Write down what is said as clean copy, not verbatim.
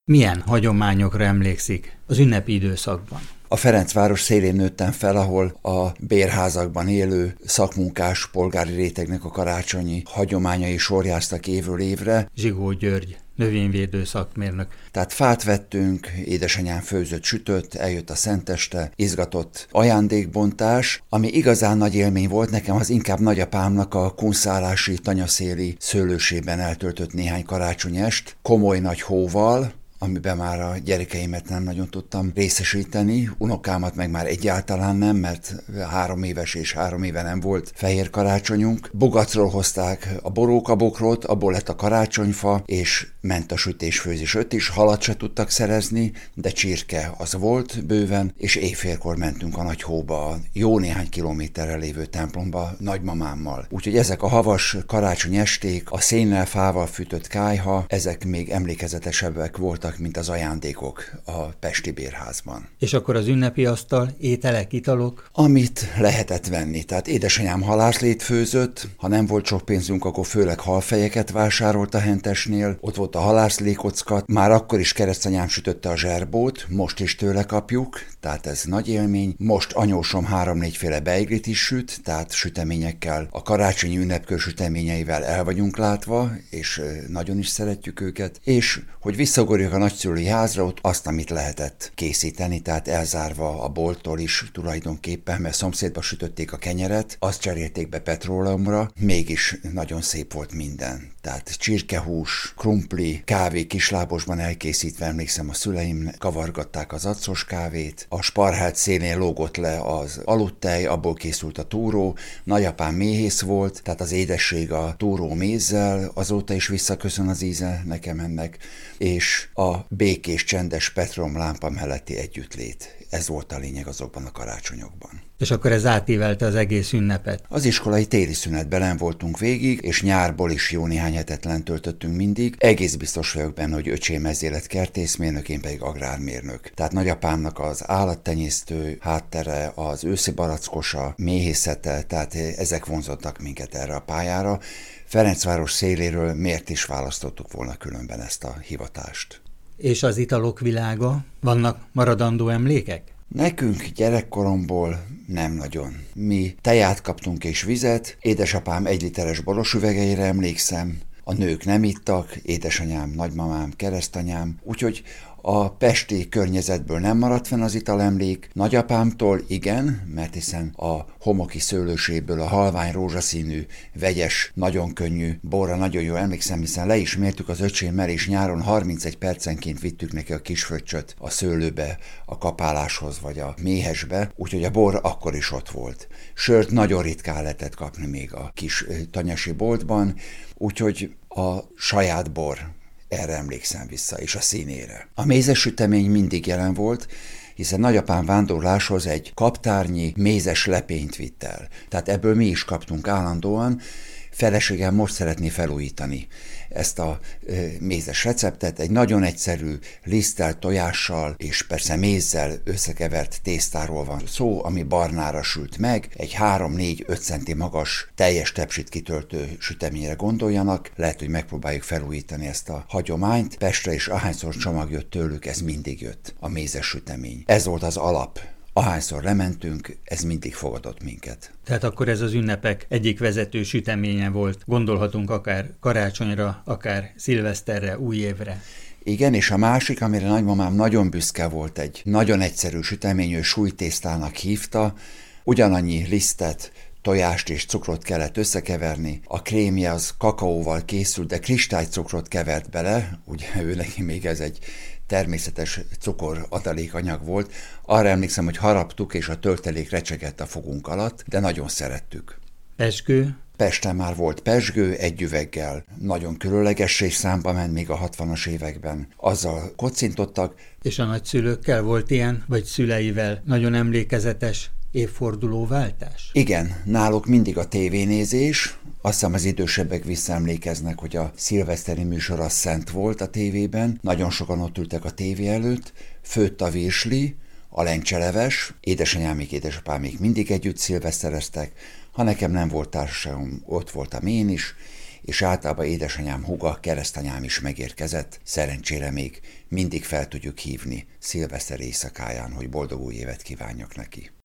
Milyen hagyományokra emlékszik az ünnepi időszakban? A Ferencváros szélén nőttem fel, ahol a bérházakban élő szakmunkás polgári rétegnek a karácsonyi hagyományai sorjáztak évről évre. Zsigó György, növényvédő szakmérnök. Tehát fát vettünk, édesanyám főzött, sütött, eljött a szenteste, izgatott ajándékbontás. Ami igazán nagy élmény volt nekem, az inkább nagyapámnak a kunszálási tanyaszéli szőlősében eltöltött néhány karácsonyest, komoly nagy hóval, amiben már a gyerekeimet nem nagyon tudtam részesíteni, unokámat meg már egyáltalán nem, mert 3 éves és 3 éve nem volt fehér karácsonyunk. Bogacról hozták a borókabokrot, abból lett a karácsonyfa, és ment a sütés-főzés. Öt is halat se tudtak szerezni, de csirke az volt bőven, és éjfélkor mentünk a nagy hóba, a jó néhány kilométerre lévő templomba nagymamámmal. Úgyhogy ezek a havas karácsony esték, a szénnel, fával fűtött kályha, ezek még emlékezetesebbek voltak, mint az ajándékok a pesti bérházban. És akkor az ünnepi asztal, ételek, italok? Amit lehetett venni. Tehát édesanyám halászlét főzött, ha nem volt sok pénzünk, akkor főleg halfejeket vásárolt a hentesnél, ott volt a halászlékockat, már akkor is keresztanyám sütötte a zserbót, most is tőle kapjuk, tehát ez nagy élmény. Most anyósom 3-4 féle beiglit is süt, tehát süteményekkel, a karácsonyi ünnepkör süteményeivel el vagyunk látva, és nagyon is szeretjük őket, és hogy visszagorjuk a nagyszülői házra, ott azt, amit lehetett készíteni, tehát elzárva a bolttól is tulajdonképpen, mert szomszédba sütötték a kenyeret, azt cserélték be petróleumra, mégis nagyon szép volt minden. Tehát csirkehús, krumpli, kávé kislábosban elkészítve, emlékszem, a szüleim kavargatták az accos kávét, a sparhát szélén lógott le az aludtej, abból készült a túró, nagyapám méhész volt, tehát az édesség a túró mézzel, azóta is visszaköszön az íze nekem ennek, és a békés, csendes petróleumlámpa melletti együttlét. Ez volt a lényeg azokban a karácsonyokban. És akkor ez átívelte az egész ünnepet? Az iskolai téli szünetben nem voltunk végig, és nyárból is jó néhány hetet lent töltöttünk mindig. Egész biztos vagyok benne, hogy öcsém ezzel lett kertészmérnök, én pedig agrármérnök. Tehát nagyapámnak az állattenyésztő háttere, az őszi barackosa, méhészete, tehát ezek vonzottak minket erre a pályára. Ferencváros széléről miért is választottuk volna különben ezt a hivatást? És az italok világa? Vannak maradandó emlékek? Nekünk gyerekkoromból nem nagyon. Mi teját kaptunk és vizet, édesapám 1 literes boros üvegeire emlékszem, a nők nem ittak, édesanyám, nagymamám, keresztanyám, úgyhogy a pesti környezetből nem maradt fenn az italemlék, nagyapámtól igen, mert hiszen a homoki szőlőséből a halvány rózsaszínű, vegyes, nagyon könnyű borra nagyon jó emlékszem, hiszen le is mértük az öcsémmel, és nyáron 31 percenként vittük neki a kisfröccsöt a szőlőbe, a kapáláshoz vagy a méhesbe, úgyhogy a bor akkor is ott volt. Sört nagyon ritkán lehetett kapni még a kis tanyasi boltban, úgyhogy a saját bor, erre emlékszem vissza, és a színére. A mézes sütemény mindig jelen volt, hiszen nagyapám vándorláshoz egy kaptárnyi mézes lepényt vitt el. Tehát ebből mi is kaptunk állandóan. Feleségem most szeretné felújítani ezt a mézes receptet. Egy nagyon egyszerű liszttel, tojással és persze mézzel összekevert tésztáról van szó, ami barnára sült meg. Egy 3-4-5 centi magas teljes tepsit kitöltő süteményre gondoljanak. Lehet, hogy megpróbáljuk felújítani ezt a hagyományt. Pestre is ahányszor csomag jött tőlük, ez mindig jött, a mézes sütemény. Ez volt az alap. Ahányszor lementünk, ez mindig fogadott minket. Tehát akkor ez az ünnepek egyik vezető süteménye volt. Gondolhatunk akár karácsonyra, akár szilveszterre, új évre. Igen, és a másik, amire nagymamám nagyon büszke volt, egy nagyon egyszerű sütemény, ő súlytésztának hívta, ugyanannyi lisztet, tojást és cukrot kellett összekeverni. A krémje az kakaóval készült, de kristálycukrot kevert bele, ugye ő neki még ez egy természetes cukor adalékanyag volt. Arra emlékszem, hogy haraptuk, és a töltelék recsegett a fogunk alatt, de nagyon szerettük. Pezsgő? Pesten már volt pezsgő, 1 üveggel. Nagyon különlegessé számba ment még a 60-as években. Azzal kocintottak. És a nagyszülőkkel volt ilyen, vagy szüleivel nagyon emlékezetes évfordulóváltás? Igen, náluk mindig a tévénézés. Azt hiszem az idősebbek visszaemlékeznek, hogy a szilveszteri műsor az szent volt a tévében. Nagyon sokan ott ültek a tévé előtt. Főtt a virsli, a lencseleves, édesanyámék, édesapámék mindig együtt szilvesztereztek. Ha nekem nem volt társaságom, ott voltam én is, és általában édesanyám húga, keresztanyám is megérkezett, szerencsére még mindig fel tudjuk hívni szilveszter éjszakáján, hogy boldog új évet kívánjak neki.